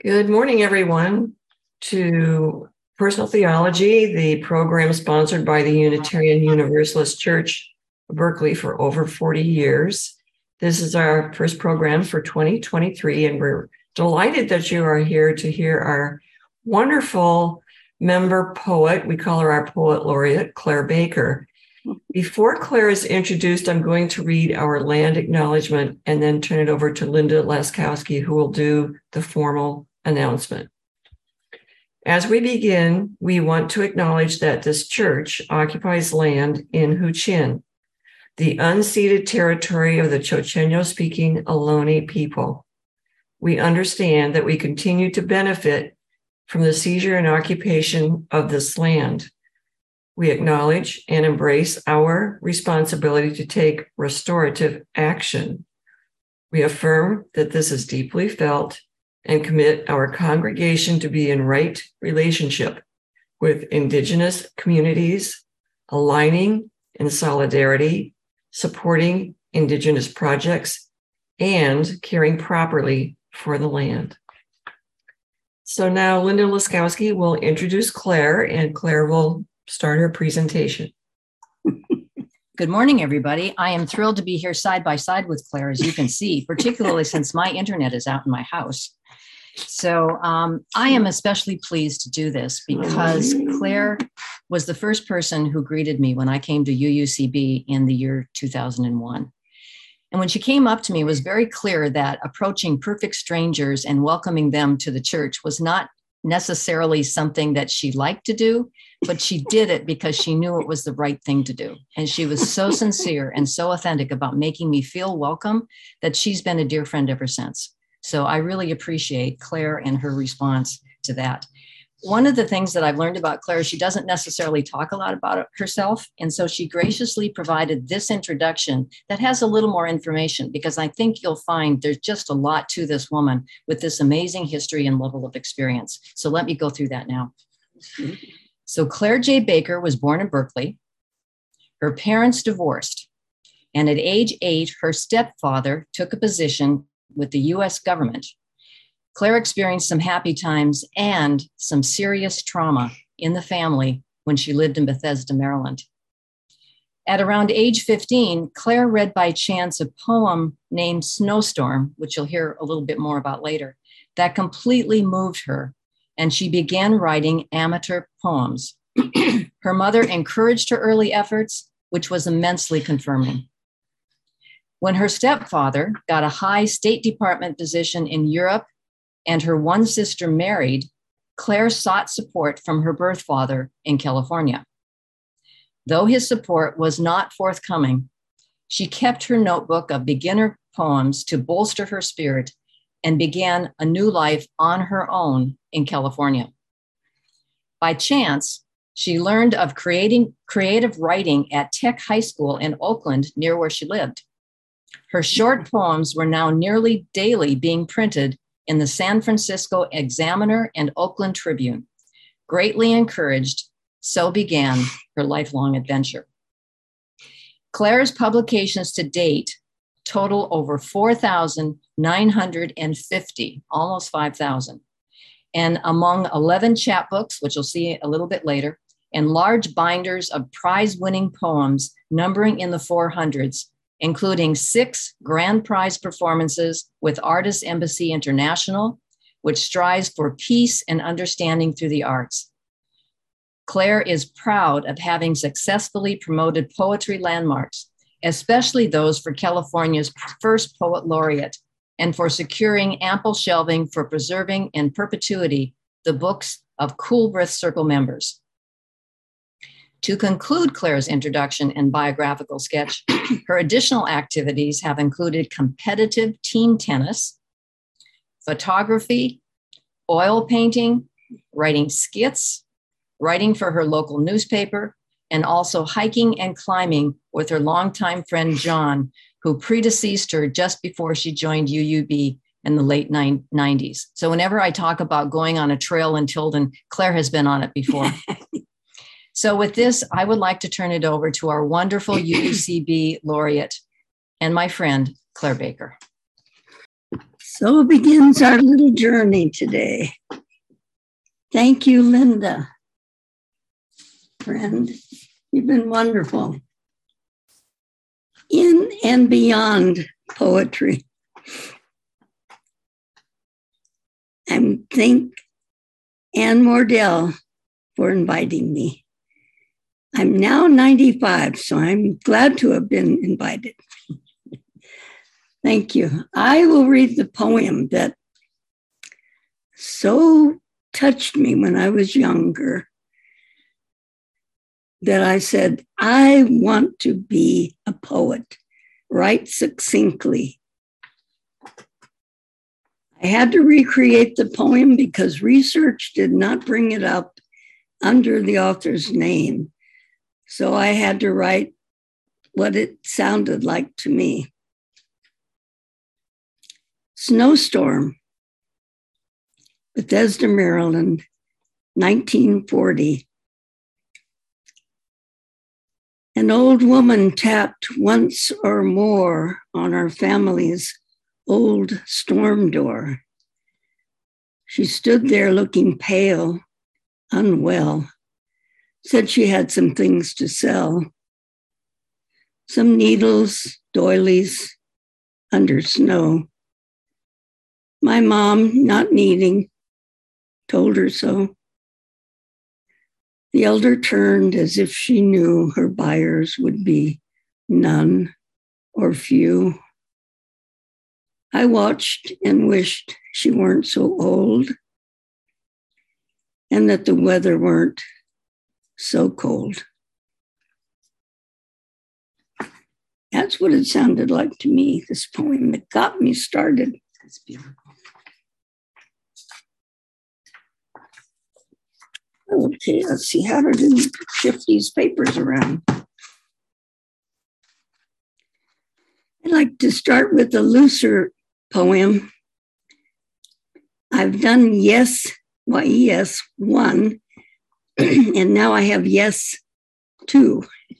Good morning, everyone, to Personal Theology, the program sponsored by the Unitarian Universalist Church of Berkeley for over 40 years. This is our first program for 2023, and we're delighted that you are here to hear our wonderful member poet. We call her our poet laureate, Claire Baker. Before Claire is introduced, I'm going to read our land acknowledgement and then turn it over to Linda Laskowski, who will do the formal announcement. As we begin, we want to acknowledge that this church occupies land in Huichin, the unceded territory of the Chochenyo-speaking Ohlone people. We understand that we continue to benefit from the seizure and occupation of this land. We acknowledge and embrace our responsibility to take restorative action. We affirm that this is deeply felt and commit our congregation to be in right relationship with Indigenous communities, aligning in solidarity, supporting Indigenous projects, and caring properly for the land. So now Linda Laskowski will introduce Claire, and Claire will start her presentation. Good morning, everybody. I am thrilled to be here side by side with Claire, as you can see, particularly since my internet is out in my house. So I am especially pleased to do this because Claire was the first person who greeted me when I came to UUCB in the year 2001. And when she came up to me, it was very clear that approaching perfect strangers and welcoming them to the church was not necessarily something that she liked to do, but she did it because she knew it was the right thing to do. And she was so sincere and so authentic about making me feel welcome that she's been a dear friend ever since. So I really appreciate Claire and her response to that. One of the things that I've learned about Claire, she doesn't necessarily talk a lot about it herself. And so she graciously provided this introduction that has a little more information, because I think you'll find there's just a lot to this woman with this amazing history and level of experience. So let me go through that now. So Claire J. Baker was born in Berkeley. Her parents divorced. And at age 8, her stepfather took a position with the US government. Claire experienced some happy times and some serious trauma in the family when she lived in Bethesda, Maryland. At around age 15, Claire read by chance a poem named Snowstorm, which you'll hear a little bit more about later, that completely moved her, and she began writing amateur poems. Her mother encouraged her early efforts, which was immensely confirming. When her stepfather got a high State Department position in Europe and her one sister married, Claire sought support from her birth father in California. Though his support was not forthcoming, she kept her notebook of beginner poems to bolster her spirit and began a new life on her own in California. By chance, she learned of creative writing at Tech High School in Oakland, near where she lived. Her short poems were now nearly daily being printed in the San Francisco Examiner and Oakland Tribune. Greatly encouraged, so began her lifelong adventure. Claire's publications to date total over 4,950, almost 5,000. And among 11 chapbooks, which you'll see a little bit later, and large binders of prize-winning poems numbering in the 400s, including 6 grand prize performances with Artists Embassy International, which strives for peace and understanding through the arts. Claire is proud of having successfully promoted poetry landmarks, especially those for California's first poet laureate, and for securing ample shelving for preserving in perpetuity the books of Coolbrith Circle members. To conclude Claire's introduction and biographical sketch, her additional activities have included competitive team tennis, photography, oil painting, writing skits, writing for her local newspaper, and also hiking and climbing with her longtime friend John, who predeceased her just before she joined UUB in the late 90s. So whenever I talk about going on a trail in Tilden, Claire has been on it before. So with this, I would like to turn it over to our wonderful UUCB laureate and my friend, Claire Baker. So begins our little journey today. Thank you, Linda. Friend, you've been wonderful. In and beyond poetry. I thank Ann Mordell for inviting me. I'm now 95, so I'm glad to have been invited. Thank you. I will read the poem that so touched me when I was younger that I said, I want to be a poet, write succinctly. I had to recreate the poem because research did not bring it up under the author's name. So I had to write what it sounded like to me. Snowstorm, Bethesda, Maryland, 1940. An old woman tapped once or more on our family's old storm door. She stood there looking pale, unwell, said she had some things to sell. Some needles, doilies, under snow. My mom, not needing, told her so. The elder turned as if she knew her buyers would be none or few. I watched and wished she weren't so old and that the weather weren't so cold. That's what it sounded like to me, this poem that got me started. That's beautiful. Okay, let's see how to shift these papers around. I'd like to start with a looser poem. I've done Yes, Y-E-S, 1, and now I have Yes, 2.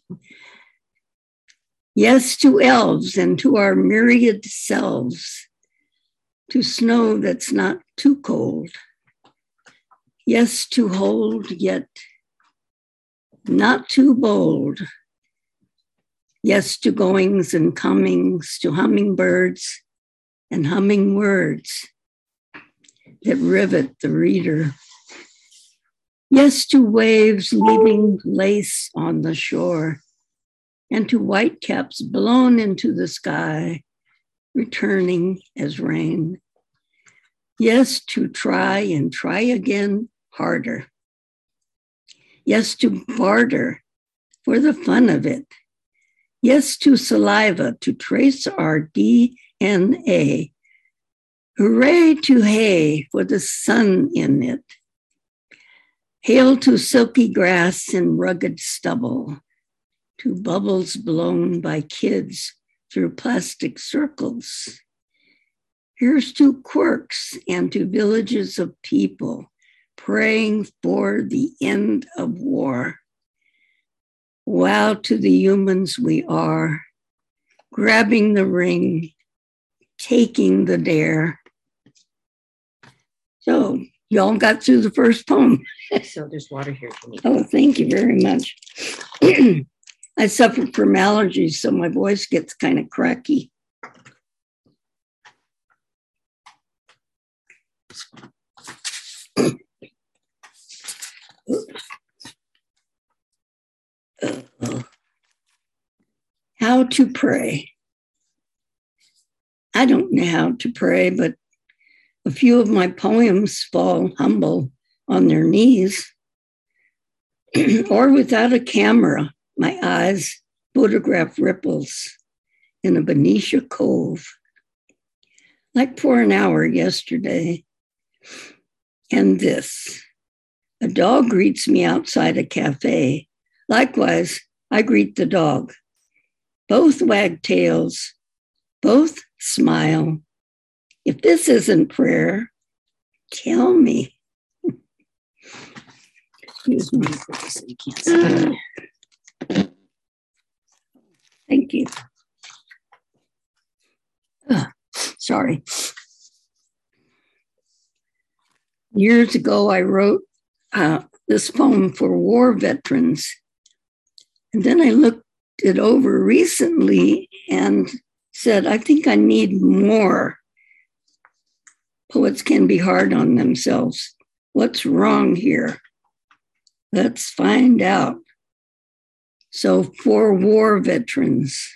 Yes to elves and to our myriad selves, to snow that's not too cold. Yes to hold, yet not too bold. Yes to goings and comings, to hummingbirds and humming words that rivet the reader. Yes to waves leaving lace on the shore, and to whitecaps blown into the sky, returning as rain. Yes to try and try again harder. Yes to barter for the fun of it. Yes to saliva to trace our DNA. Hooray to hay for the sun in it. Hail to silky grass and rugged stubble, to bubbles blown by kids through plastic circles. Here's to quirks and to villages of people praying for the end of war. Wow to the humans we are, grabbing the ring, taking the dare. So y'all got through the first poem. So there's water here for me. Oh, thank you very much. I suffer from allergies, so my voice gets kind of cracky. How to pray. I don't know how to pray, but a few of my poems fall humble on their knees. Or without a camera, my eyes photograph ripples in a Benicia cove, like for an hour yesterday. And this, a dog greets me outside a cafe. Likewise, I greet the dog. Both wag tails, both smile. If this isn't prayer, tell me. Excuse me. So you can't see. Thank you. Sorry. Years ago, I wrote this poem for war veterans. And then I looked it over recently and said, I think I need more. Poets can be hard on themselves. What's wrong here? Let's find out. So, for war veterans,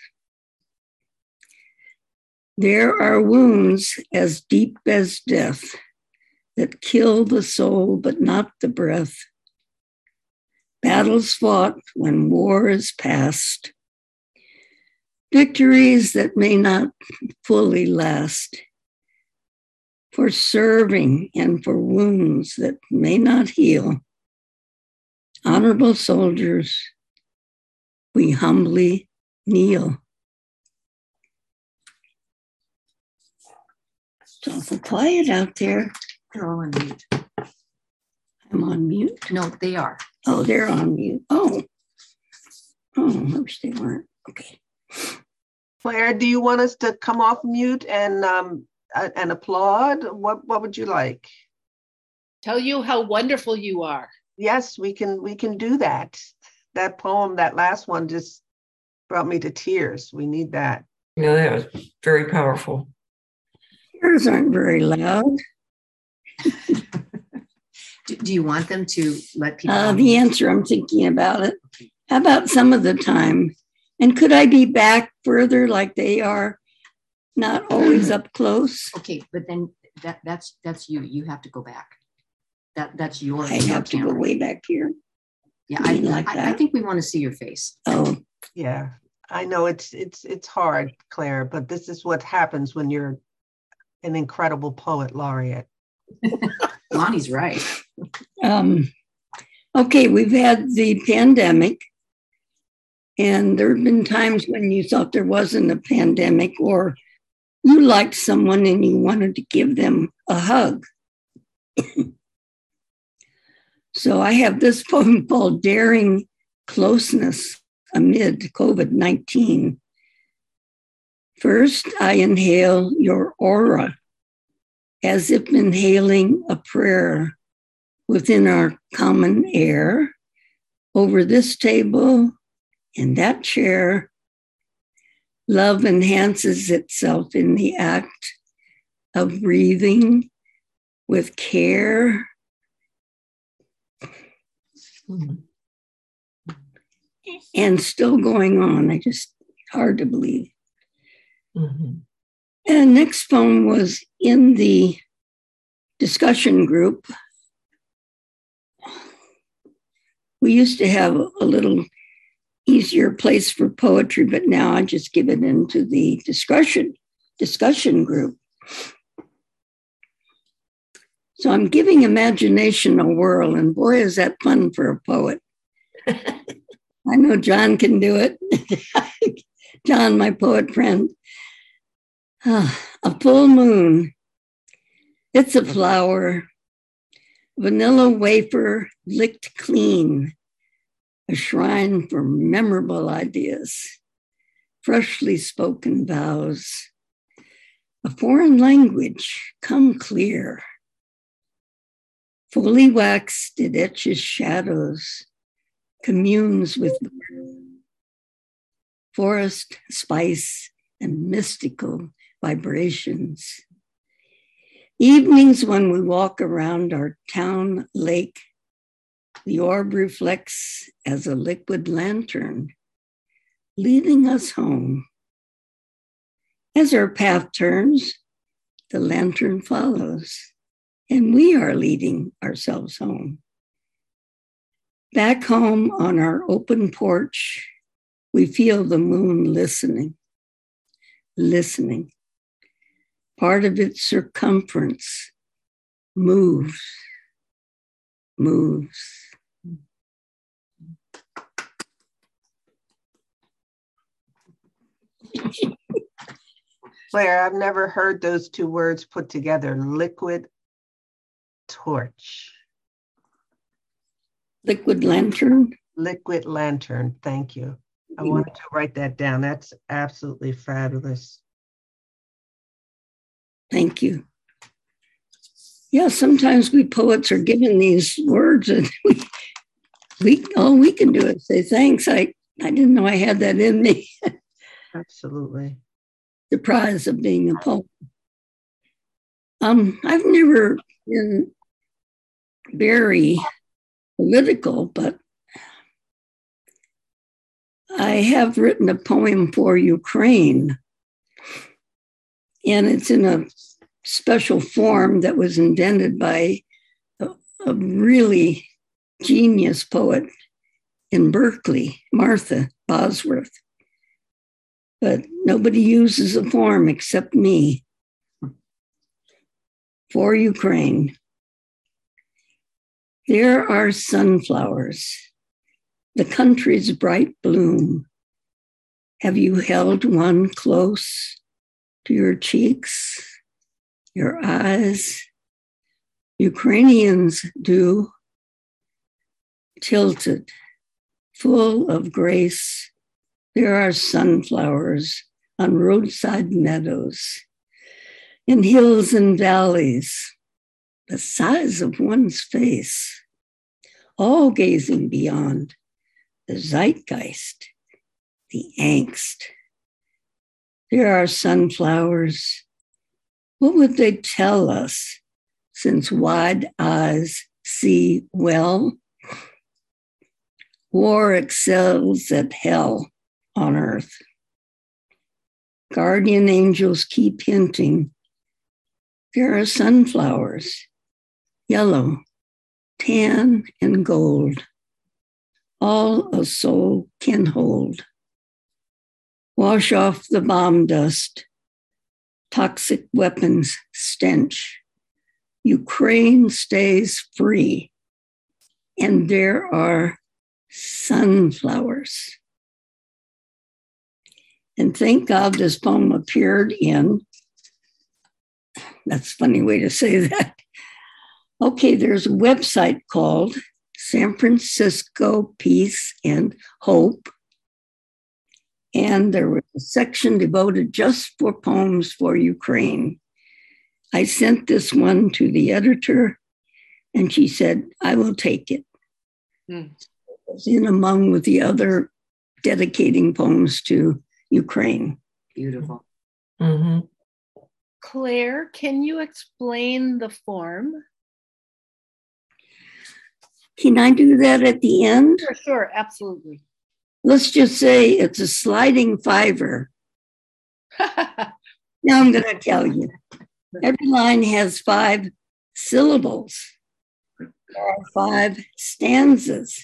there are wounds as deep as death that kill the soul but not the breath. Battles fought when war is past. Victories that may not fully last. For serving and for wounds that may not heal. Honorable soldiers, we humbly kneel. It's awful quiet out there. They're all on mute. I'm on mute. No, they are. Oh, they're on mute. Oh, I wish they weren't. Okay. Claire, do you want us to come off mute and applaud? What would you like? Tell you how wonderful you are. Yes, we can do that. That poem, that last one, just brought me to tears. We need that. Yeah, that was very powerful. Yours aren't very loud. Do you want them to let people? The answer, I'm thinking about it. How about some of the time? And could I be back further like they are, not always up close? Okay, but then that's you. You have to go back. That's your. I have to go way back here. Yeah, I think we want to see your face. Oh, Yeah, I know it's hard, Claire, but this is what happens when you're an incredible poet laureate. Lonnie's right. Okay, we've had the pandemic, and there have been times when you thought there wasn't a pandemic, or you liked someone and you wanted to give them a hug. So I have this poem called Daring Closeness Amid COVID-19. First, I inhale your aura, as if inhaling a prayer within our common air, over this table, in that chair. Love enhances itself in the act of breathing with care. And still going on. Hard to believe. Mm-hmm. And next poem was in the discussion group. We used to have a little easier place for poetry, but now I just give it into the discussion group. So I'm giving imagination a whirl, and boy, is that fun for a poet. I know John can do it. John, my poet friend. A full moon. It's a flower. Vanilla wafer licked clean. A shrine for memorable ideas. Freshly spoken vows. A foreign language come clear. Fully waxed, it etches shadows, communes with forest, spice, and mystical vibrations. Evenings when we walk around our town lake, the orb reflects as a liquid lantern, leading us home. As our path turns, the lantern follows, and we are leading ourselves home. Back home on our open porch, we feel the moon listening. Part of its circumference moves. Claire, I've never heard those two words put together, liquid torch. Liquid lantern? Liquid lantern, thank you. I wanted to write that down. That's absolutely fabulous. Thank you. Yeah, sometimes we poets are given these words and we all we can do is say thanks. I didn't know I had that in me. Absolutely. The prize of being a poet. I've never been very political, but I have written a poem for Ukraine, and it's in a special form that was invented by a really genius poet in Berkeley, Martha Bosworth. But nobody uses the form except me. For Ukraine. There are sunflowers, the country's bright bloom. Have you held one close to your cheeks, your eyes? Ukrainians do, tilted, full of grace. There are sunflowers on roadside meadows, in hills and valleys, the size of one's face, all gazing beyond the zeitgeist, the angst. There are sunflowers. What would they tell us, since wide eyes see well? War excels at hell on earth. Guardian angels keep hinting. There are sunflowers, yellow, tan, and gold, all a soul can hold. Wash off the bomb dust, toxic weapons stench. Ukraine stays free, and there are sunflowers. And thank God this poem appeared in, that's a funny way to say that. Okay, there's a website called San Francisco Peace and Hope. And there was a section devoted just for poems for Ukraine. I sent this one to the editor, and she said, I will take it. It was in among with the other dedicating poems to Ukraine. Beautiful. Mm-hmm. Claire, can you explain the form? Can I do that at the end? Sure, absolutely. Let's just say it's a sliding fiver. Now I'm going to tell you. Every line has 5 syllables. There are 5 stanzas.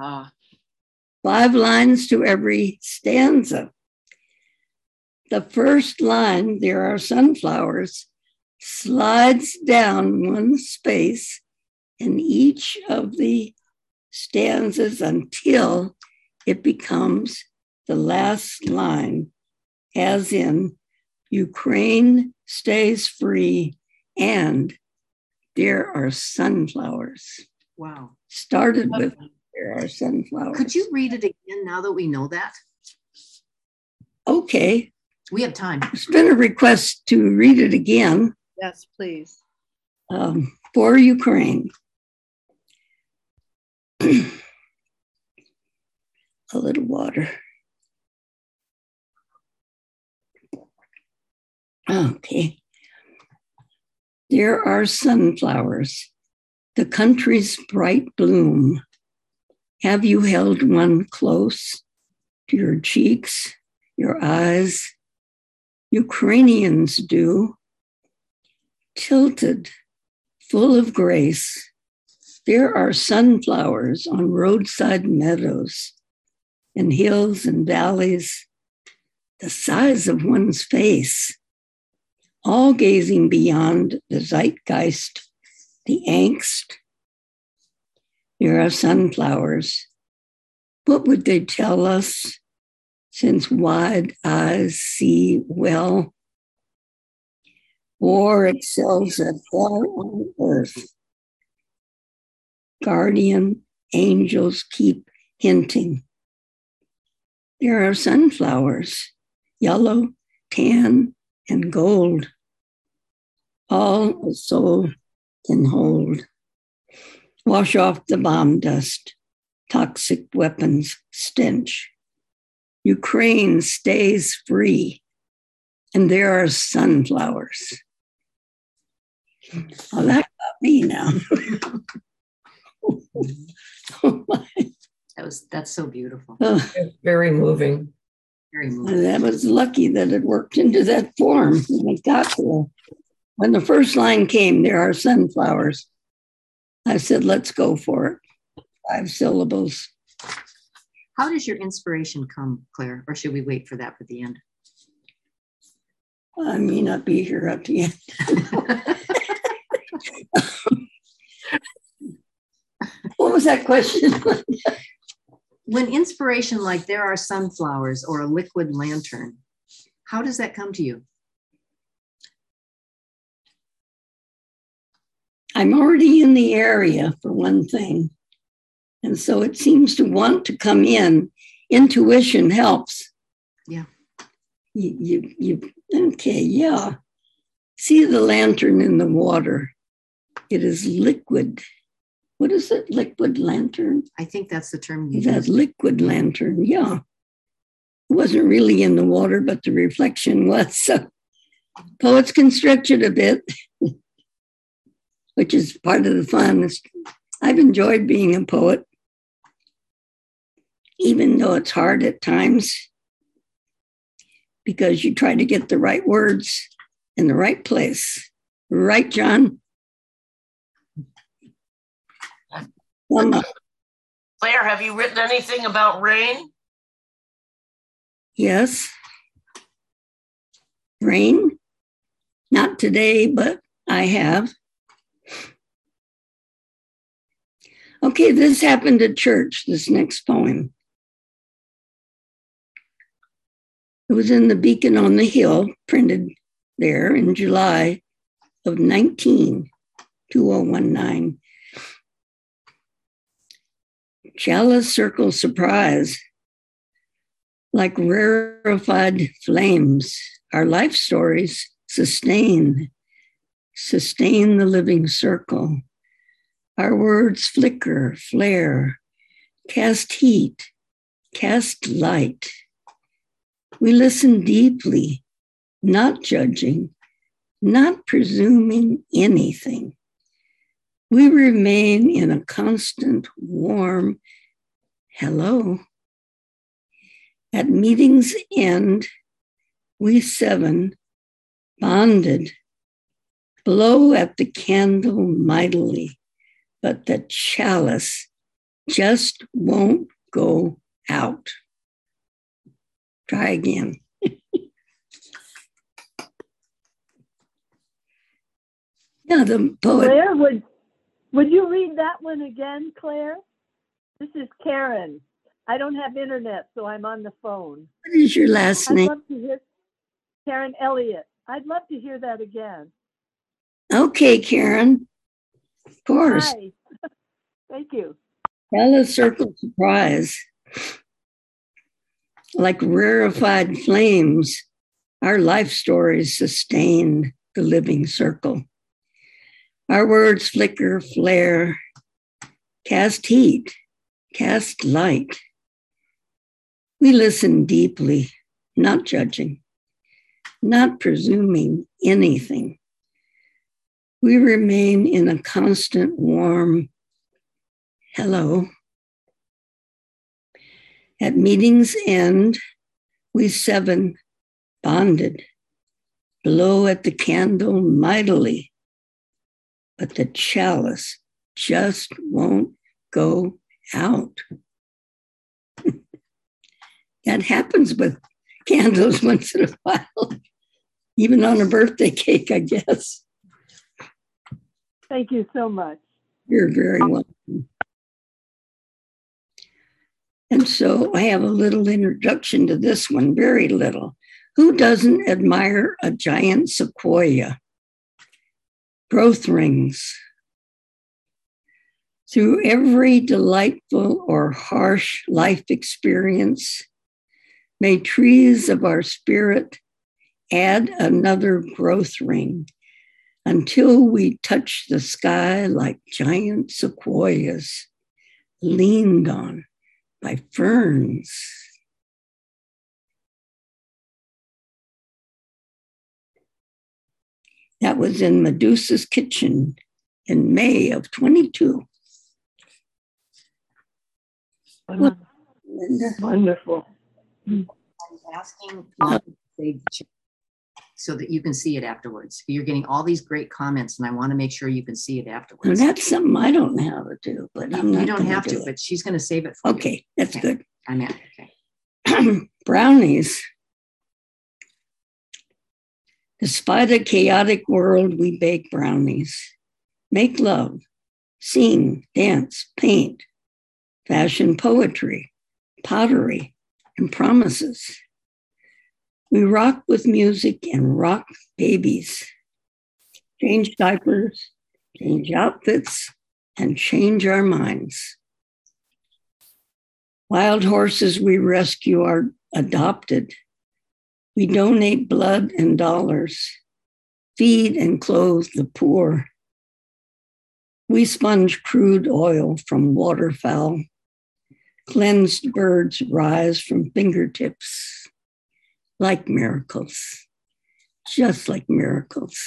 5 lines to every stanza. The first line, there are sunflowers, slides down one space in each of the stanzas until it becomes the last line, as in Ukraine stays free and there are sunflowers. Wow. Started with there are sunflowers. Could you read it again now that we know that? Okay. We have time. It's been a request to read it again. Yes, please. For Ukraine. A little water. Okay. There are sunflowers, the country's bright bloom. Have you held one close to your cheeks, your eyes? Ukrainians do. Tilted, full of grace. There are sunflowers on roadside meadows and hills and valleys, the size of one's face, all gazing beyond the zeitgeist, the angst. There are sunflowers. What would they tell us, since wide eyes see well? War excels at hell on earth. Guardian angels keep hinting. There are sunflowers, yellow, tan, and gold, all a soul can hold. Wash off the bomb dust, toxic weapons stench. Ukraine stays free, and there are sunflowers. Oh, that got me now. Oh my. That's so beautiful. Oh, Very moving. Very moving. that was lucky that it worked into that form when it got there. When the first line came, there are sunflowers, I said, let's go for it. 5 syllables. How does your inspiration come, Claire? Or should we wait for that for the end? I may not be here at the end. What was that question? When inspiration, like there are sunflowers or a liquid lantern, how does that come to you? I'm already in the area, for one thing. And so it seems to want to come in. Intuition helps. Yeah. Okay, yeah. See the lantern in the water. It is liquid. What is it? Liquid lantern? I think that's the term you That used. liquid lantern, yeah. It wasn't really in the water, but the reflection was. So poets can stretch it a bit, which is part of the fun. I've enjoyed being a poet, even though it's hard at times, because you try to get the right words in the right place. Right, John? Claire, have you written anything about rain? Yes. Rain? Not today, but I have. Okay, this happened at church, this next poem. It was in the Beacon on the Hill, printed there in July of 2019. Chalice circle surprise, like rarefied flames, our life stories sustain the living circle. Our words flicker, flare, cast heat, cast light. We listen deeply, not judging, not presuming anything. We remain in a constant warm hello. At meeting's end, we 7 bonded, blow at the candle mightily, but the chalice just won't go out. Try again. Yeah, the poet. Claire, would you read that one again, Claire? This is Karen. I don't have internet, so I'm on the phone. What is your last I'd name? love to hear Karen Elliott. I'd love to hear that again. Okay, Karen. Of course. Hi. Thank you. Chalice circle surprise. Like rarefied flames, our life stories sustain the living circle. Our words flicker, flare, cast heat, cast light. We listen deeply, not judging, not presuming anything. We remain in a constant warm hello. At meeting's end, we 7 bonded, blow at the candle mightily, but the chalice just won't go out. That happens with candles once in a while, even on a birthday cake, I guess. Thank you so much. You're very welcome. And so I have a little introduction to this one, very little. Who doesn't admire a giant sequoia? Growth rings. Through every delightful or harsh life experience, may trees of our spirit add another growth ring, until we touch the sky like giant sequoias leaned on by ferns. That was in Medusa's Kitchen in May of 22. Wow. Linda? Wonderful. I'm asking Lonnie to save the chat so that you can see it afterwards. You're getting all these great comments, and I want to make sure you can see it Well, afterwards. that's something I don't know how to do, but I'm not You don't gonna have do to, it. but she's going to save it for you. Okay, that's Okay. good. I'm at, okay. Brownies. Despite a chaotic world, we bake brownies, make love, sing, dance, paint, fashion poetry, pottery, and promises. We rock with music and rock babies, change diapers, change outfits, and change our minds. Wild horses we rescue are adopted. We donate blood and dollars, feed and clothe the poor. We sponge crude oil from waterfowl. Cleansed birds rise from fingertips like miracles, just like miracles.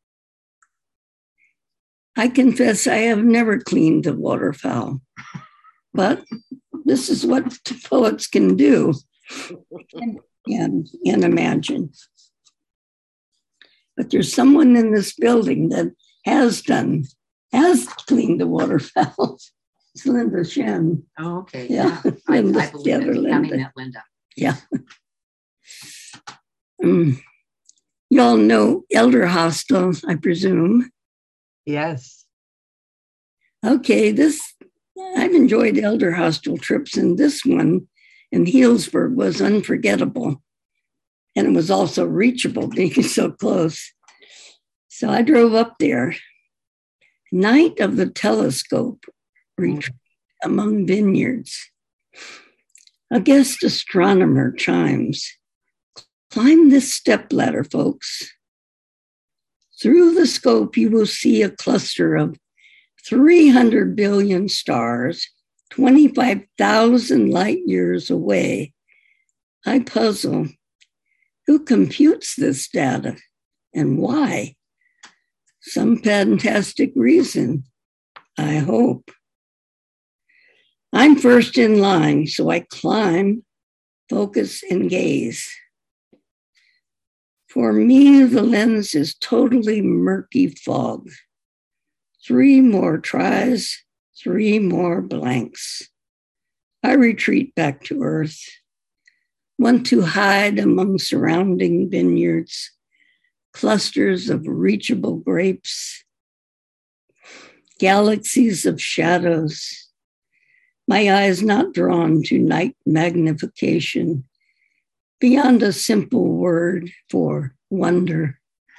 I confess I have never cleaned a waterfowl, but this is what poets can do and imagine. But there's someone in this building that has cleaned the waterfowl. It's Linda Shen. Oh, okay. Yeah. I Linda, believe the other it. Having Linda. met Linda. Yeah. You all know Elder Hostel, I presume. Yes. Okay, I've enjoyed Elder Hostel trips, and this one in Healdsburg was unforgettable. And it was also reachable, being so close. So I drove up there. Night of the Telescope retreat among vineyards. A guest astronomer chimes. Climb this stepladder, folks. Through the scope, you will see a cluster of 300 billion stars, 25,000 light years away. I puzzle. Who computes this data and why? Some fantastic reason, I hope. I'm first in line, so I climb, focus, and gaze. For me, the lens is totally murky fog. 3 more tries, 3 more blanks. I retreat back to earth, want to hide among surrounding vineyards, clusters of reachable grapes, galaxies of shadows. My eyes not drawn to night magnification, beyond a simple word for wonder.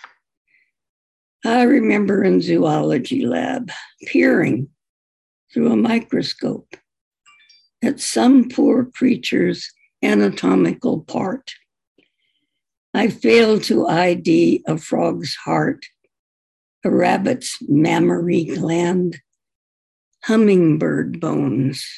I remember in zoology lab, peering through a microscope at some poor creature's anatomical part. I failed to ID a frog's heart, a rabbit's mammary gland, hummingbird bones.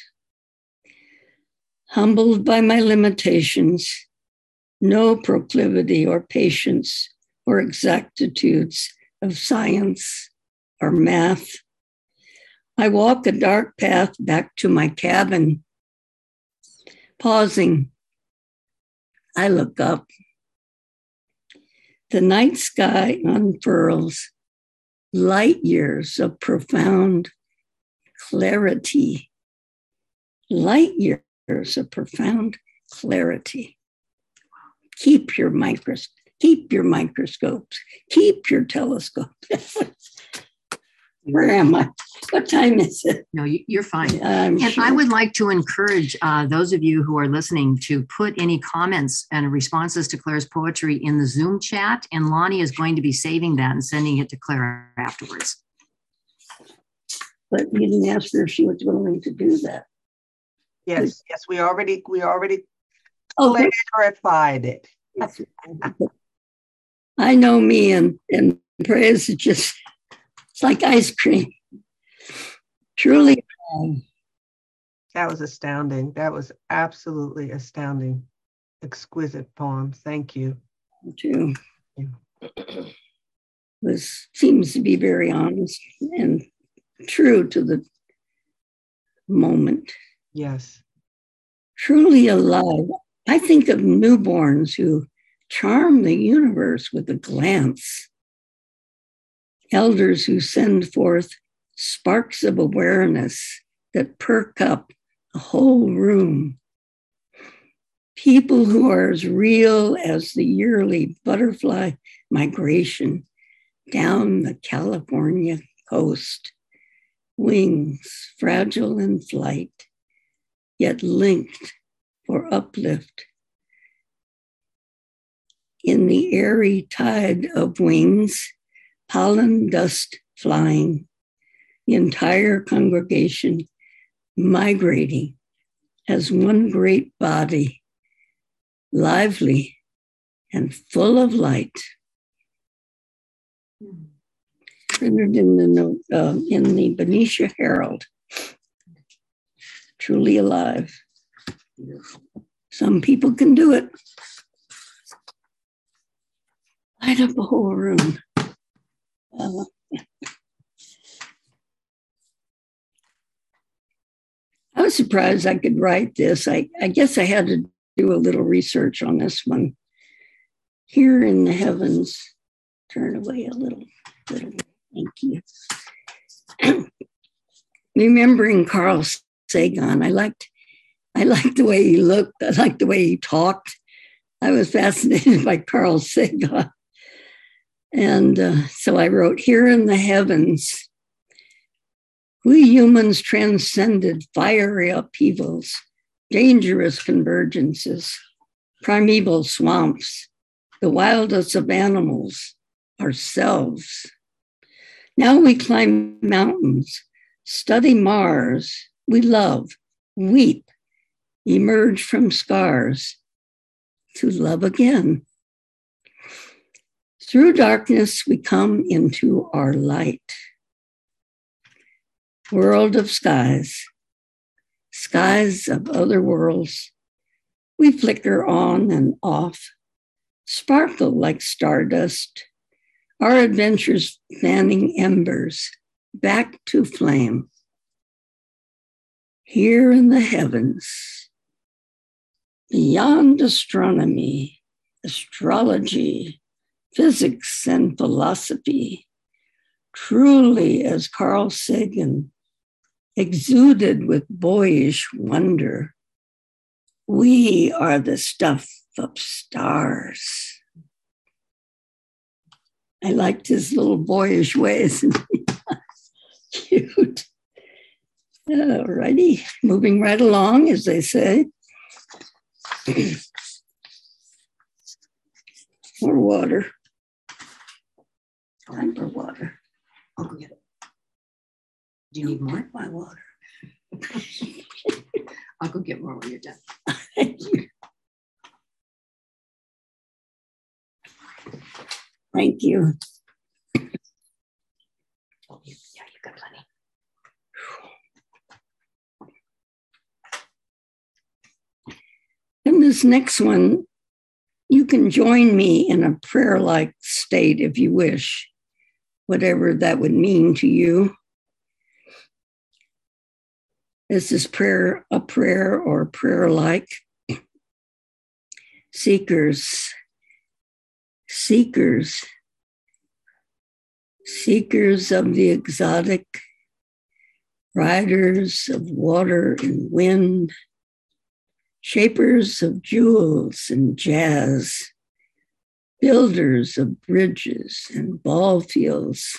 Humbled by my limitations, no proclivity or patience or exactitudes of science or math, I walk a dark path back to my cabin. Pausing, I look up. The night sky unfurls light years of profound clarity. Light years of profound clarity. Keep your microscopes, keep your telescopes. Where am I? What time is it? No, you're fine. I'm And sure. I would like to encourage those of you who are listening to put any comments and responses to Claire's poetry in the Zoom chat, and Lonnie is going to be saving that and sending it to Claire afterwards. But you didn't ask her if she was willing to do that. Yes. Yes. We already Oh, clarified it. I know me and Praise is just, it's like ice cream. Truly. That was astounding. That was absolutely astounding. Exquisite poem. Thank you. Too. Seems to be very honest and true to the moment. Yes. Truly alive. I think of newborns who charm the universe with a glance. Elders who send forth sparks of awareness that perk up the whole room. People who are as real as the yearly butterfly migration down the California coast. Wings fragile in flight, yet linked for uplift. In the airy tide of wings, pollen dust flying, the entire congregation migrating as one great body, lively and full of light. Printed in the Benicia Herald. Truly alive. Some people can do it. Light up a whole room. I was surprised I could write this. I guess I had to do a little research on this one. Here in the heavens, turn away a little. Thank you. Remembering Carl Sagan, I liked the way he looked. I liked the way he talked. I was fascinated by Carl Sagan. And so I wrote, here in the heavens, we humans transcended fiery upheavals, dangerous convergences, primeval swamps, the wildest of animals, ourselves. Now we climb mountains, study Mars, we love, weep, emerge from scars to love again. Through darkness, we come into our light. World of skies, skies of other worlds. We flicker on and off, sparkle like stardust, our adventures fanning embers back to flame. Here in the heavens, beyond astronomy, astrology, physics, and philosophy, truly, as Carl Sagan exuded with boyish wonder, we are the stuff of stars. I liked his little boyish ways. Cute. All righty, moving right along, as they say. More water. Time for water. I'll go get it. Do you need more? My water. I'll go get more when you're done. Thank you. Thank you. Oh, yeah, you got plenty. And this next one, you can join me in a prayer-like state if you wish, whatever that would mean to you. Is this prayer a prayer or prayer-like? Seekers, seekers, seekers of the exotic, riders of water and wind, shapers of jewels and jazz, builders of bridges and ball fields,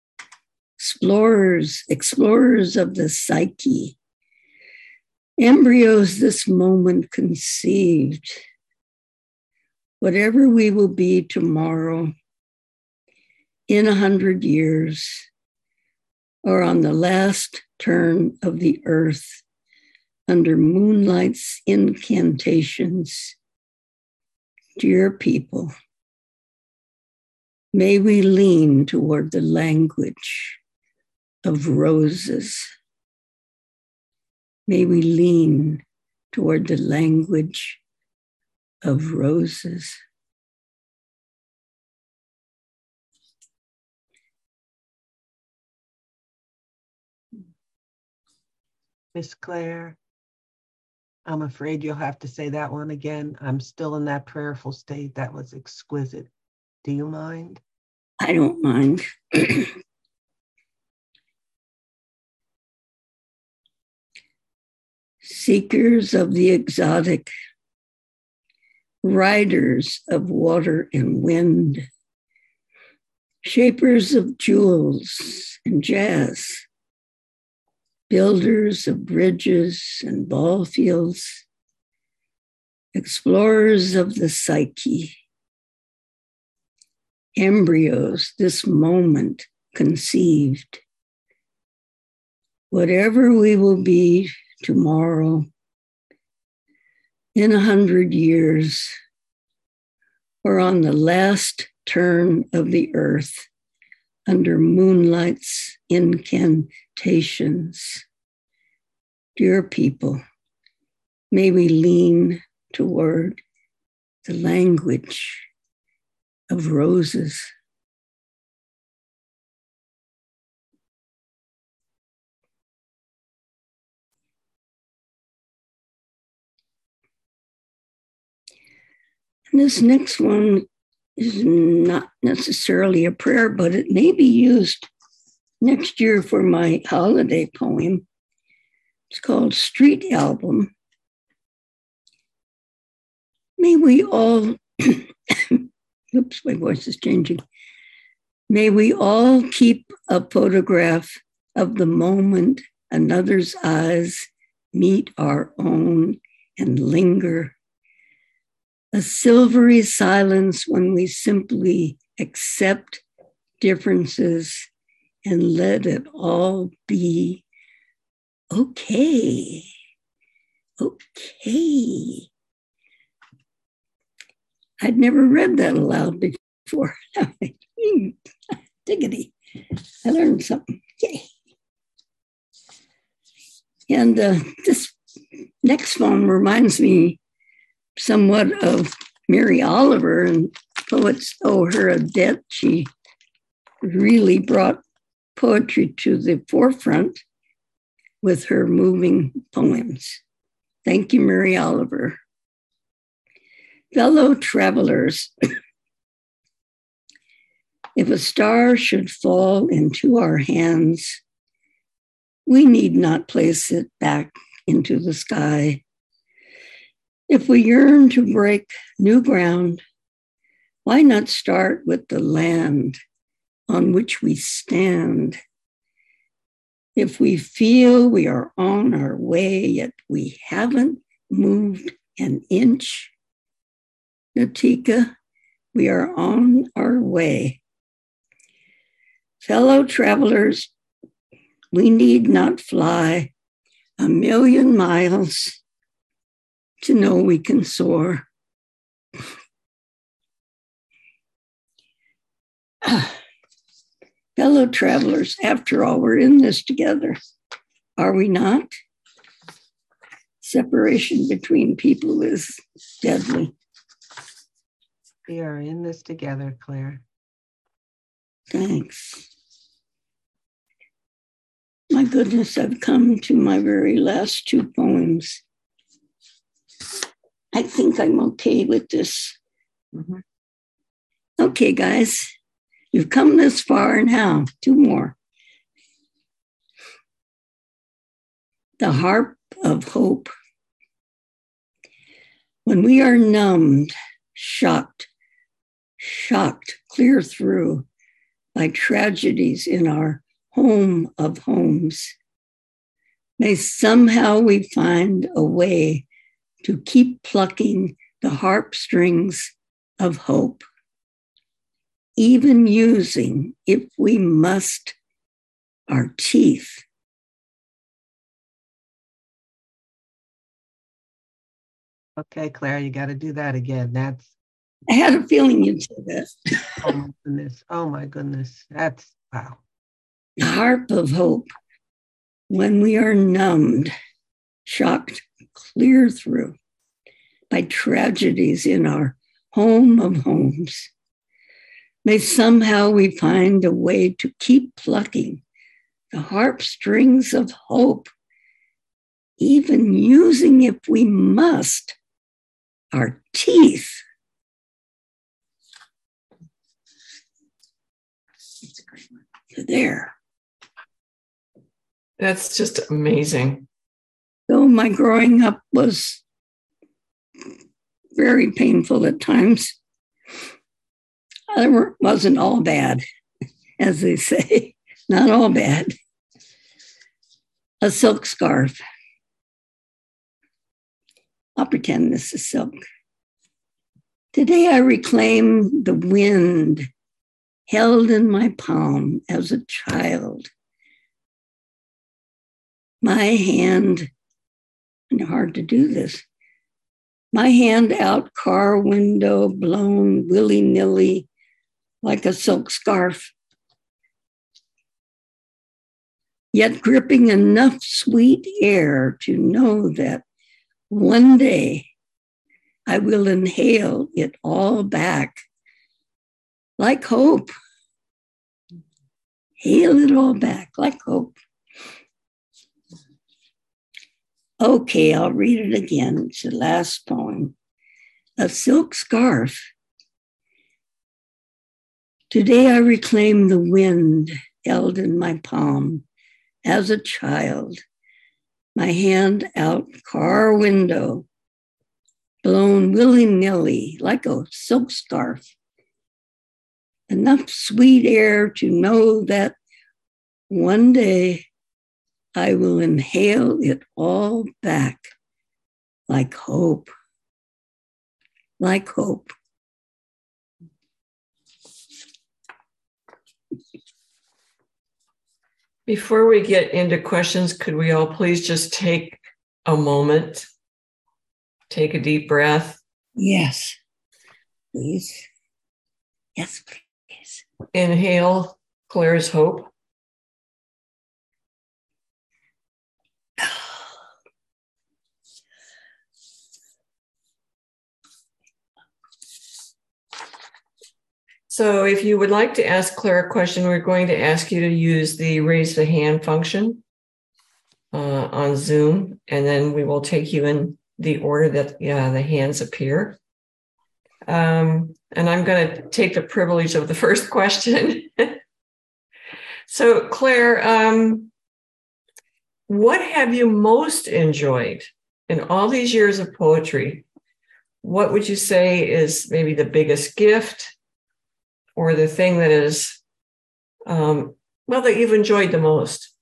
explorers of the psyche, embryos this moment conceived. Whatever we will be tomorrow, in 100 years, or on the last turn of the earth, under moonlight's incantations, dear people, May we lean toward the language of roses. May we lean toward the language of roses. Miss Claire, I'm afraid you'll have to say that one again. I'm still in that prayerful state. That was exquisite. Do you mind? I don't mind. Seekers of the exotic, riders of water and wind, shapers of jewels and jazz, builders of bridges and ball fields, explorers of the psyche, embryos this moment conceived. Whatever we will be tomorrow, in 100 years, or on the last turn of the earth, under moonlight's incantations. Dear people, may we lean toward the language of roses. And this next one is not necessarily a prayer, but it may be used next year for my holiday poem. It's called Street Album. May we all, oops, my voice is changing. May we all keep a photograph of the moment another's eyes meet our own and linger. A silvery silence when we simply accept differences and let it all be okay. Okay. I'd never read that aloud before. Diggity. I learned something. Yay. And this next poem reminds me somewhat of Mary Oliver, and poets owe her a debt. She really brought poetry to the forefront with her moving poems. Thank you, Mary Oliver. Fellow travelers, if a star should fall into our hands, we need not place it back into the sky. If we yearn to break new ground, why not start with the land on which we stand? If we feel we are on our way, yet we haven't moved an inch, Natika, we are on our way. Fellow travelers, we need not fly 1,000,000 miles to know we can soar. Fellow travelers, after all, we're in this together, are we not? Separation between people is deadly. We are in this together, Claire. Thanks. My goodness, I've come to my very last two poems. I think I'm okay with this. Mm-hmm. Okay, guys, you've come this far now. Two more. The harp of hope. When we are numbed, shocked clear through by tragedies in our home of homes, may somehow we find a way to keep plucking the harp strings of hope, even using, if we must, our teeth. Okay, Claire, you got to do that again. I had a feeling you'd say that. Oh my goodness. Oh my goodness. That's wow. The harp of hope. When we are numbed, shocked clear through by tragedies in our home of homes, may somehow we find a way to keep plucking the harp strings of hope, even using, if we must, our teeth. There. That's just amazing. Though my growing up was very painful at times, it wasn't all bad, as they say, not all bad. A silk scarf. I'll pretend this is silk. Today I reclaim the wind held in my palm as a child. My hand, and hard to do this, my hand out car window blown willy-nilly like a silk scarf, yet gripping enough sweet air to know that one day I will inhale it all back like hope. Hail it all back like hope. Okay, I'll read it again. It's the last poem. A silk scarf. Today I reclaim the wind held in my palm as a child, my hand out car window, blown willy-nilly like a silk scarf. Enough sweet air to know that one day I will inhale it all back like hope, like hope. Before we get into questions, could we all please just take a moment, take a deep breath? Yes, please. Yes, please. Inhale Claire's hope. So if you would like to ask Claire a question, we're going to ask you to use the raise the hand function on Zoom, and then we will take you in the order that the hands appear. And I'm going to take the privilege of the first question. So Claire, what have you most enjoyed in all these years of poetry? What would you say is maybe the biggest gift, or the thing that is, that you've enjoyed the most?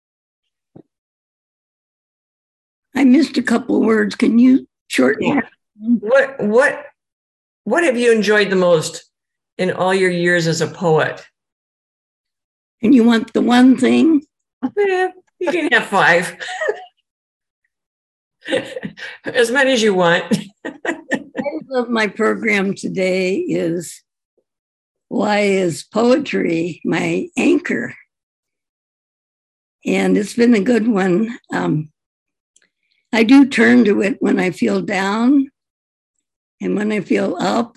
I missed a couple of words. Can you shorten that? What have you enjoyed the most in all your years as a poet? And you want the one thing? Yeah, you can have 5. As many as you want. Title of my program today is Why is Poetry My Anchor? And it's been a good one. I do turn to it when I feel down and when I feel up.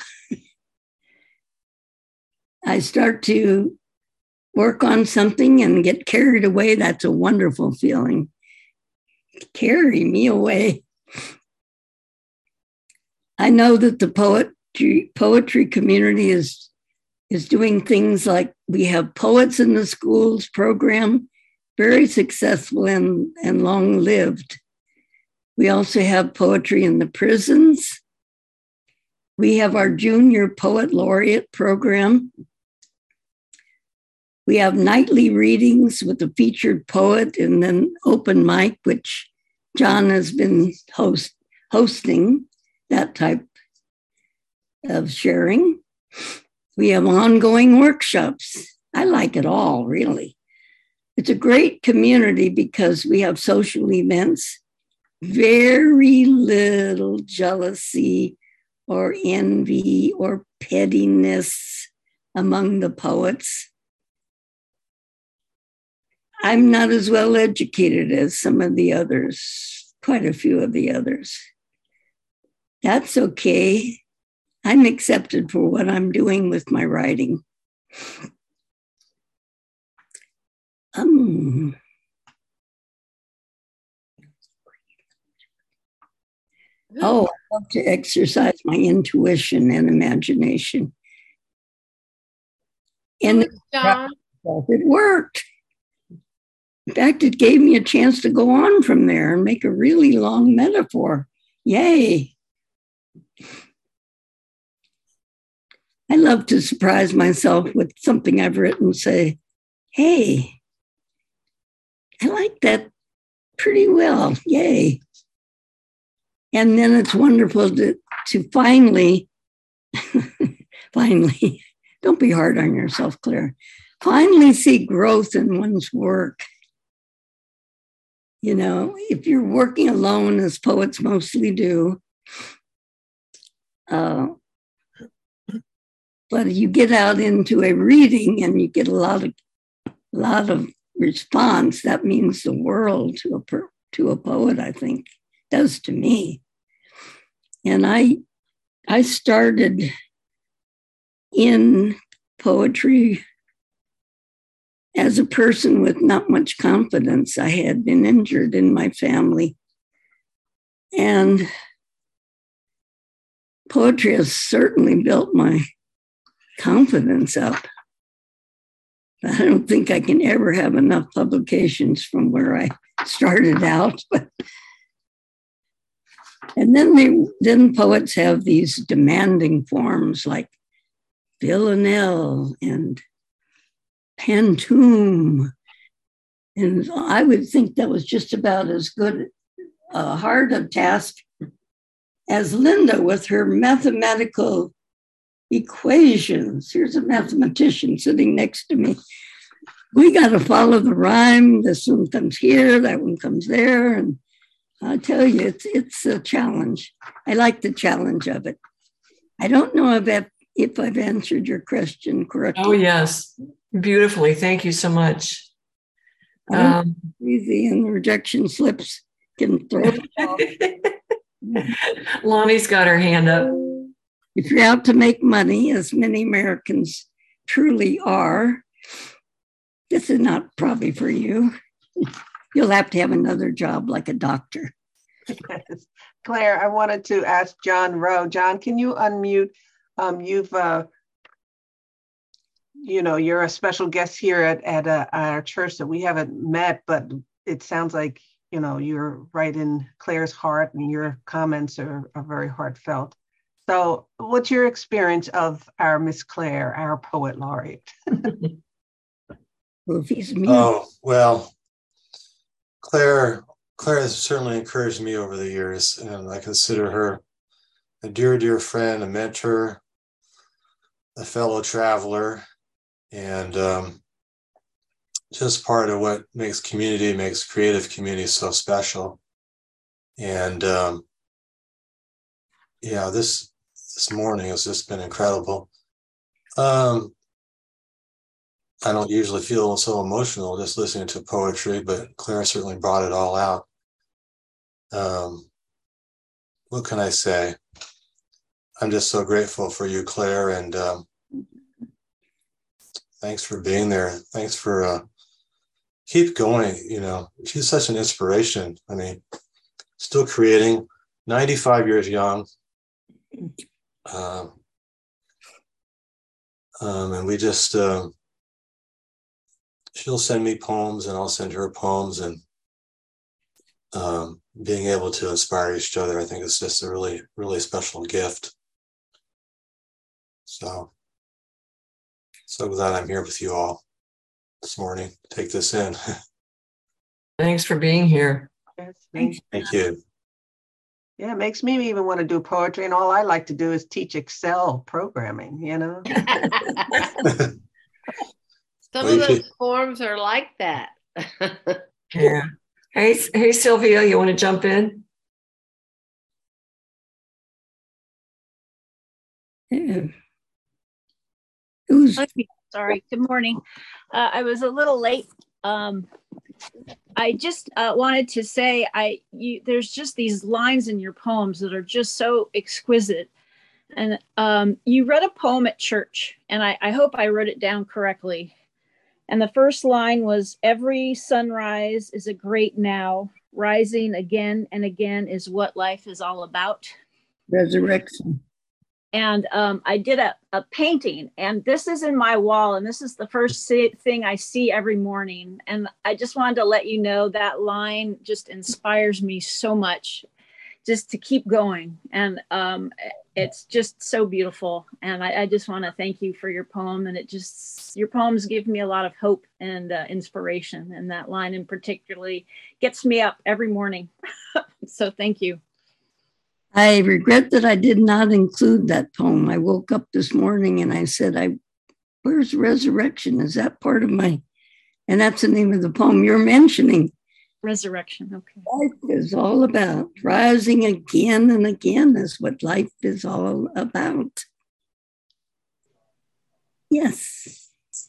I start to work on something and get carried away. That's a wonderful feeling. Carry me away. I know that the poetry community is doing things like we have Poets in the Schools program, very successful and long-lived. We also have poetry in the prisons. We have our Junior Poet Laureate program. We have nightly readings with a featured poet and then open mic, which John has been hosting, that type of sharing. We have ongoing workshops. I like it all, really. It's a great community because we have social events, very little jealousy or envy or pettiness among the poets. I'm not as well educated as some of the others, quite a few of the others. That's okay. I'm accepted for what I'm doing with my writing. Oh, I love to exercise my intuition and imagination. And John, it worked. In fact, it gave me a chance to go on from there and make a really long metaphor. Yay. I love to surprise myself with something I've written and say, hey, I like that pretty well. Yay. And then it's wonderful to finally, don't be hard on yourself, Claire, finally see growth in one's work. You know, if you're working alone, as poets mostly do, but you get out into a reading and you get a lot of response, that means the world to a poet, I think, does to me. And I started in poetry as a person with not much confidence. I had been injured in my family. And poetry has certainly built my confidence up. But I don't think I can ever have enough publications from where I started out. And then poets have these demanding forms like villanelle and pantoum. And I would think that was just about as good hard a task as Linda with her mathematical equations. Here's a mathematician sitting next to me. We got to follow the rhyme. This one comes here, that one comes there. And I tell you, it's a challenge. I like the challenge of it. I don't know if I've answered your question correctly. Oh, yes. Beautifully. Thank you so much. Easy, and the rejection slips can throw it off. Lonnie's got her hand up. If you're out to make money, as many Americans truly are, this is not probably for you. You'll have to have another job like a doctor. Claire, I wanted to ask John Rowe. John, can you unmute? You're a special guest here at our church that we haven't met, but it sounds like, you're right in Claire's heart and your comments are very heartfelt. So what's your experience of our Miss Claire, our poet laureate? Well, if he's me. Oh, well, Claire has certainly encouraged me over the years, and I consider her a dear, dear friend, a mentor, a fellow traveler, and just part of what makes creative community so special. And this morning has just been incredible. I don't usually feel so emotional just listening to poetry, but Claire certainly brought it all out. What can I say? I'm just so grateful for you, Claire, and thanks for being there. Thanks for keep going. She's such an inspiration. I mean, still creating, 95 years young. And we just, she'll send me poems and I'll send her poems, and being able to inspire each other, I think it's just a really, really special gift. So glad I'm here with you all this morning. Take this in. Thanks for being here. Yes, Thank you. Yeah, it makes me even want to do poetry, and all I like to do is teach Excel programming, Some of those forms are like that. Yeah. Hey, Sylvia, you want to jump in? Yeah. Who's Sorry. Good morning. I was a little late. I just wanted to say, there's just these lines in your poems that are just so exquisite. And you read a poem at church, and I hope I wrote it down correctly. And the first line was, "Every sunrise is a great now. Rising again and again is what life is all about." resurrection? And I did a painting, and this is in my wall, and this is the first thing I see every morning. And I just wanted to let you know that line just inspires me so much, just to keep going. And it's just so beautiful. And I just want to thank you for your poem. And your poems give me a lot of hope and inspiration. And that line in particularly gets me up every morning. So thank you. I regret that I did not include that poem. I woke up this morning and I said, where's resurrection? Is that part of my, and that's the name of the poem you're mentioning. Resurrection, okay. Life is all about rising again and again is what life is all about. Yes.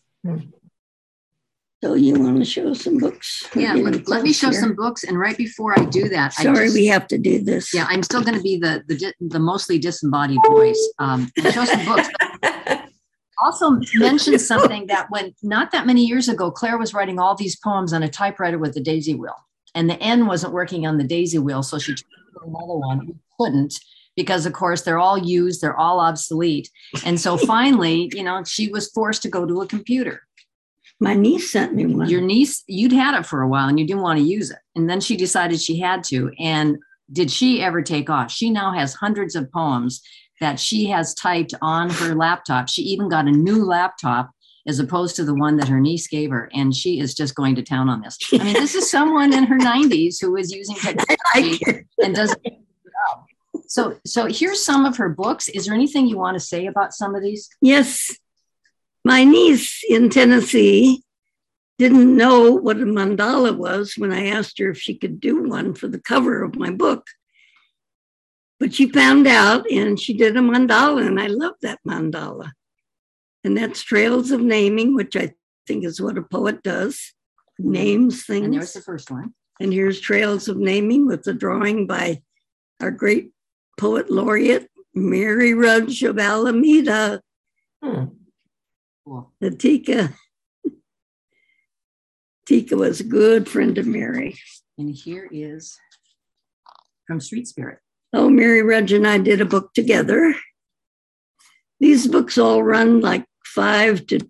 So you want to show some books? Yeah, let me show some books. And right before I do that, sorry, we have to do this. Yeah, I'm still going to be the mostly disembodied voice. And show some books. Also mention something that when not that many years ago, Claire was writing all these poems on a typewriter with a daisy wheel, and the N wasn't working on the daisy wheel, so she tried another one. We couldn't, because of course they're all used, they're all obsolete, and so finally, she was forced to go to a computer. My niece sent me one. Your niece, you'd had it for a while and you didn't want to use it. And then she decided she had to. And did she ever take off? She now has hundreds of poems that she has typed on her laptop. She even got a new laptop as opposed to the one that her niece gave her. And she is just going to town on this. I mean, this is someone in her 90s who is using technology and doesn't get it up. So here's some of her books. Is there anything you want to say about some of these? Yes. My niece in Tennessee didn't know what a mandala was when I asked her if she could do one for the cover of my book. But she found out and she did a mandala, and I love that mandala. And that's Trails of Naming, which I think is what a poet does, names things. And there's the first one. And here's Trails of Naming with the drawing by our great poet laureate, Mary Rudge of Alameda. Cool. The Tika was a good friend of Mary. And here is From Street Spirit. Oh, Mary Rudge and I did a book together. These books all run like $5 to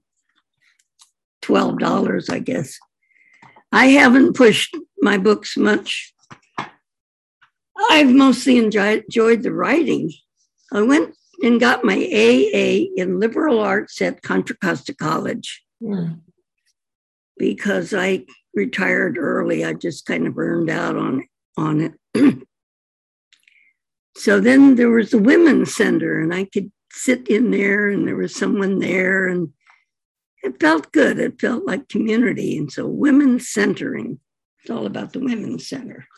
$12, I guess. I haven't pushed my books much. I've mostly enjoyed the writing. I went and got my AA in liberal arts at Contra Costa College. Because I retired early. I just kind of burned out on it. So then there was the Women's Center, and I could sit in there, and there was someone there, and it felt good. It felt like community. And so women's centering, it's all about the Women's Center.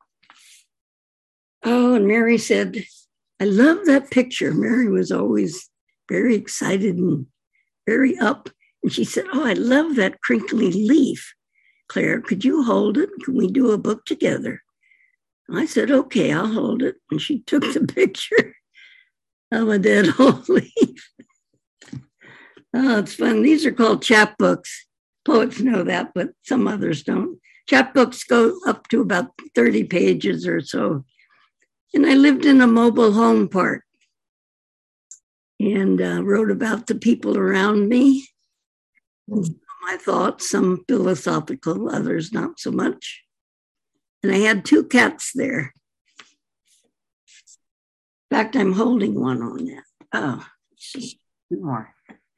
Oh, and Mary said, I love that picture. Mary was always very excited and very up. And she said, oh, I love that crinkly leaf. Claire, could you hold it? Can we do a book together? I said, okay, I'll hold it. And she took the picture of a dead old leaf. Oh, it's fun. These are called chapbooks. Poets know that, but some others don't. Chapbooks go up to about 30 pages or so. And I lived in a mobile home park and wrote about the people around me. My thoughts, some philosophical, others not so much. And I had 2 cats there. In fact, I'm holding one on that. Oh, 2 more.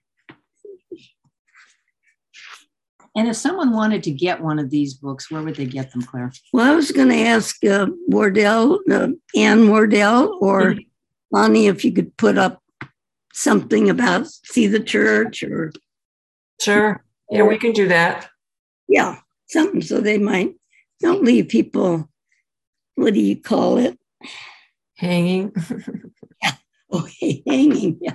And if someone wanted to get one of these books, where would they get them, Claire? Well, I was going to ask Wardell, Ann Wardell, or Lonnie, if you could put up something about See the Church or. Sure. Yeah, we can do that. Yeah, something so they might don't leave people, what do you call it? Hanging. Oh, hanging. Yeah.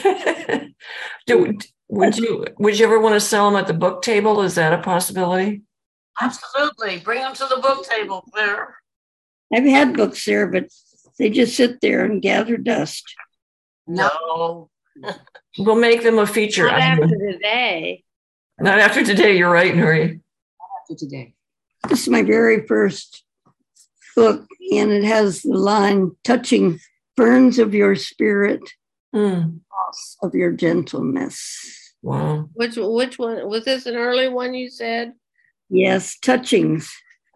Would you ever want to sell them at the book table? Is that a possibility? Absolutely. Bring them to the book table, Claire. I've had books there, but they just sit there and gather dust. No. We'll make them a feature. Not after today. Not after today. You're right, Nuri. After today. This is my very first book, and it has the line, touching ferns of your spirit, moss of your gentleness. Wow. Which one? Was this an early one you said? Yes, touchings.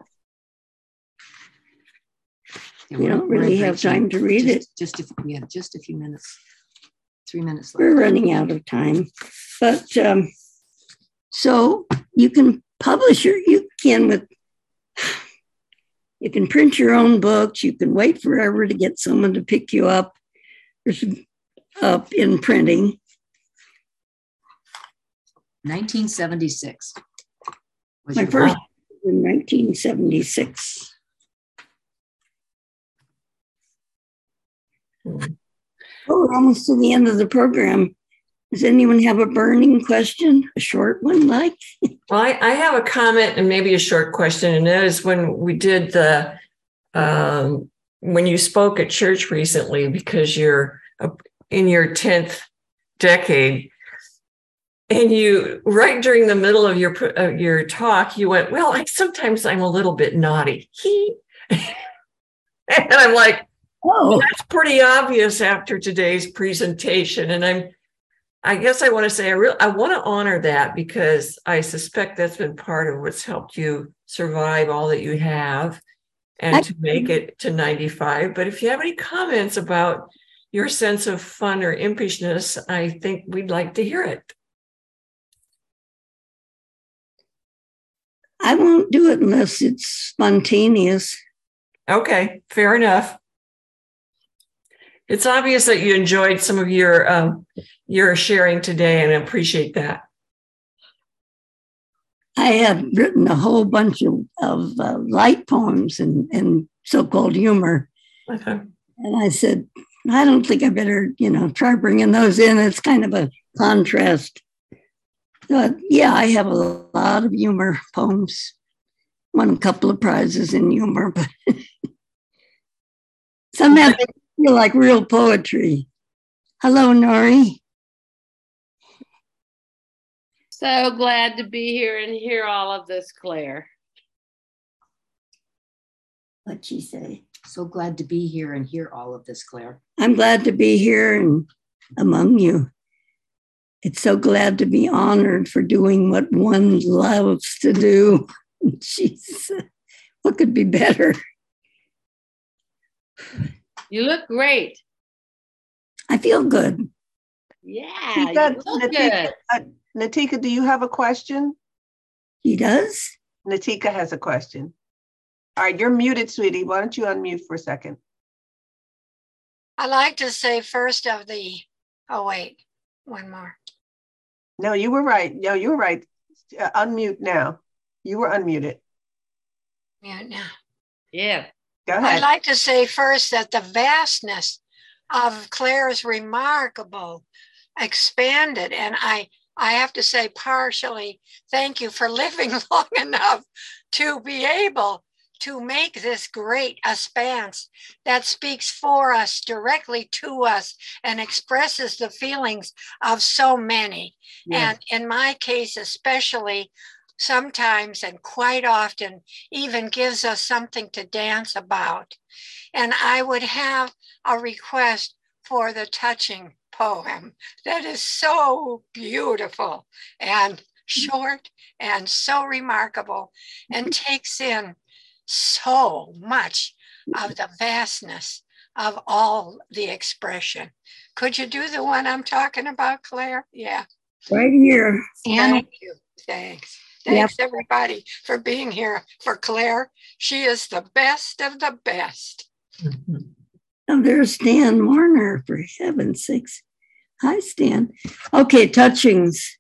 You don't really have time to read it. Just a few minutes. 3 minutes left. We're running out of time. But so you can publish you can print your own books. You can wait forever to get someone to pick you up in printing. 1976. My first in 1976. Oh, we're almost to the end of the program. Does anyone have a burning question? A short one, like? Well, I have a comment and maybe a short question, and that is when we did when you spoke at church recently, because you're in your 10th decade, and you, right during the middle of your talk, you went, well, sometimes I'm a little bit naughty. And I'm like, oh, that's pretty obvious after today's presentation. And I guess I want to say I want to honor that, because I suspect that's been part of what's helped you survive all that you have and to make it to 95. But if you have any comments about your sense of fun or impishness, I think we'd like to hear it. I won't do it unless it's spontaneous. Okay, fair enough. It's obvious that you enjoyed some of your sharing today, and I appreciate that. I have written a whole bunch of light poems and so-called humor. Okay. And I said, I don't think I better, try bringing those in. It's kind of a contrast. Yeah, I have a lot of humor poems. Won a couple of prizes in humor, but somehow they feel like real poetry. Hello, Nori. So glad to be here and hear all of this, Claire. What'd she say? So glad to be here and hear all of this, Claire. I'm glad to be here and among you. It's so glad to be honored for doing what one loves to do. Jeez, what could be better? You look great. I feel good. Yeah, you look good. Natika, do you have a question? He does? Natika has a question. All right, you're muted, sweetie. Why don't you unmute for a second? I like to say first of the, oh wait, one more. No, you were right. No, you were right. Unmute now. You were unmuted. Mute now. Yeah. Go ahead. I'd like to say first that the vastness of Claire's remarkable expanded, and I have to say partially, thank you for living long enough to be able to make this great expanse that speaks for us, directly to us, and expresses the feelings of so many. Yes. And in my case, especially, sometimes and quite often even gives us something to dance about. And I would have a request for the touching poem that is so beautiful and short and so remarkable and takes in so much of the vastness of all the expression. Could you do the one I'm talking about, Claire? Yeah. Right here. Thank you. Thanks. Thanks, everybody, for being here for Claire. She is the best of the best. Oh, there's Stan Warner, for heaven's sakes. Hi, Stan. Okay, touchings.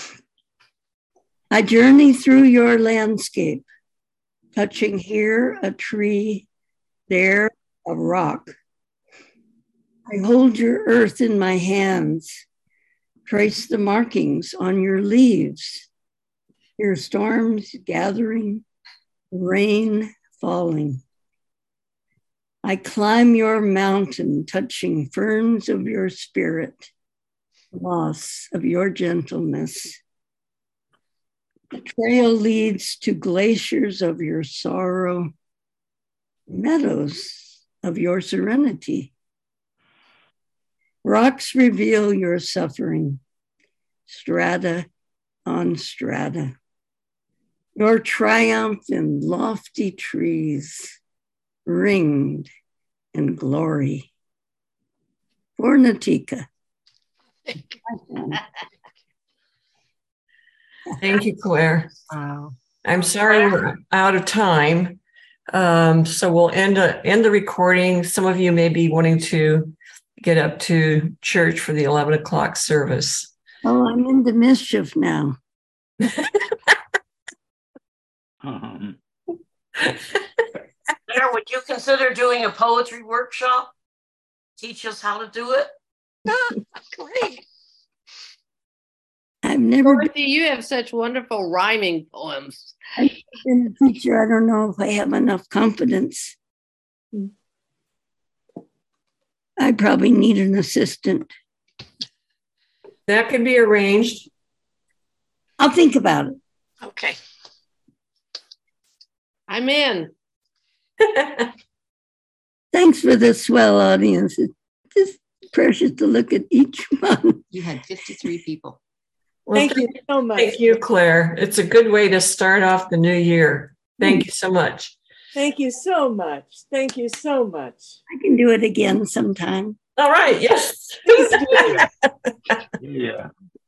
I journey through your landscape, touching here a tree, there a rock. I hold your earth in my hands, trace the markings on your leaves, hear storms gathering, rain falling. I climb your mountain, touching ferns of your spirit, moss of your gentleness. The trail leads to glaciers of your sorrow, meadows of your serenity. Rocks reveal your suffering, strata on strata. Your triumph in lofty trees, ringed in glory. For Natika. Thank you, Claire. Wow. I'm sorry we're out of time. So we'll end the recording. Some of you may be wanting to get up to church for the 11 o'clock service. Oh, I'm into mischief now. Claire, would you consider doing a poetry workshop? Teach us how to do it? Great. I've never Dorothy, you have such wonderful rhyming poems. been a teacher. I don't know if I have enough confidence. I probably need an assistant. That can be arranged. I'll think about it. Okay. I'm in. Thanks for the swell audience. It's just precious to look at each one. You had 53 people. Well, Thank you so much. Thank you, Claire. It's a good way to start off the new year. Thank you so much. Thank you so much. Thank you so much. I can do it again sometime. All right. Yes. Please do. Yeah.